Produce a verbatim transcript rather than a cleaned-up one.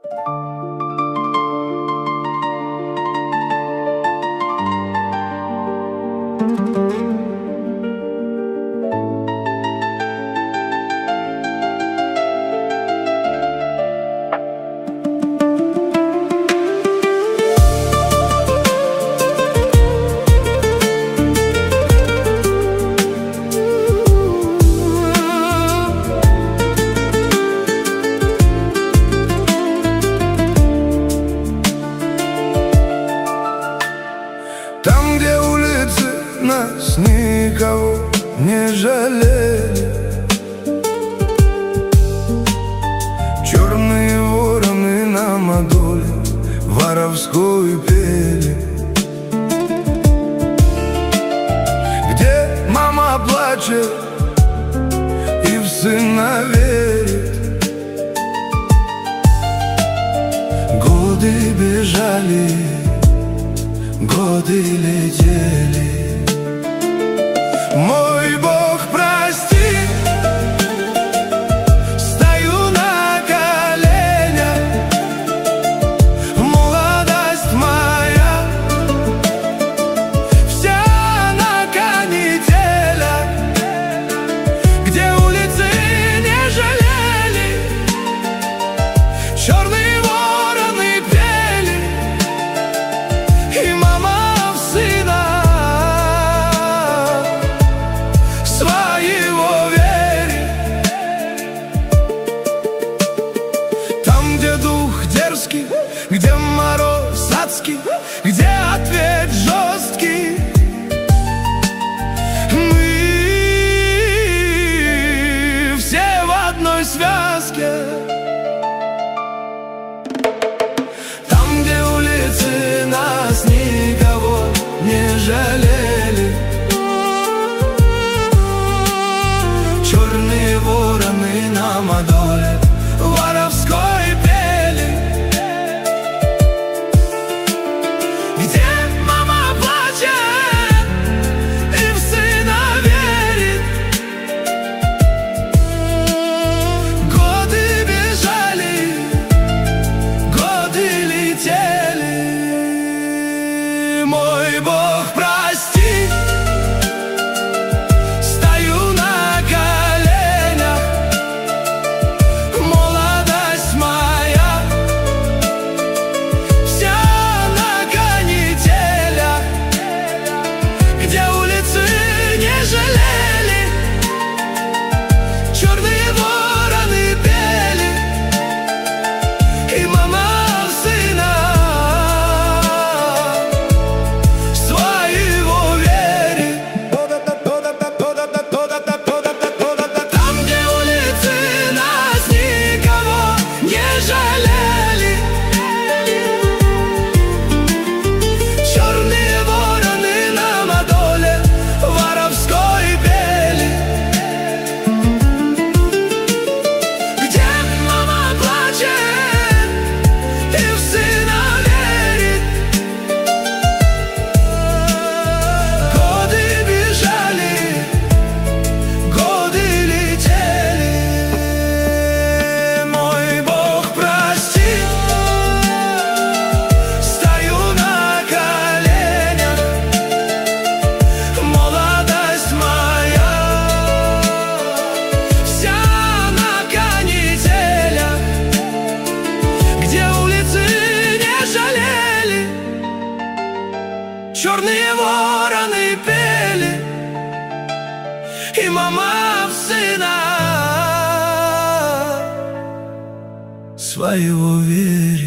Там, где улицы нас никого не жалели, черные вороны нам о доле воровскую пели. Где мама плачет и в сына верит, годы бежали, годы летели. Мой Бог, прости, стою на коленях, молодость моя вся на канителях, где улицы не жалели, черные вороны пели, и мама своего верит. Там, где дух дерзкий, где мороз адский, где ответ жесткий, мы все в одной связке. Там, где улицы нас никого не жалели, черные вороны нам о доле воровской пели. Где мама плачет и в сына верит, годы бежали, годы летели. Мой Бог, прости, стою на коленях, молодость моя вся на канителях, где улицы не жалели, черные вороны пели, и мама сына своего верит. Там, где улицы нас никого не жалели, черные вороны нам о доле воровской пели. Где мама плачет и в сына верит, годы бежали, годы летели. Мой Бог, прости, стою на коленях, молодость моя вся на канителях, где улицы не жалели, черные вороны пели, и мама в сына своего верит.